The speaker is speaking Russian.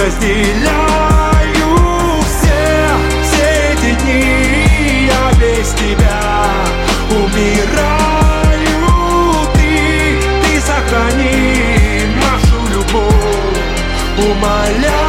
разделяю все эти дни. Я без тебя умираю. Ты сохрани нашу любовь, умоляю.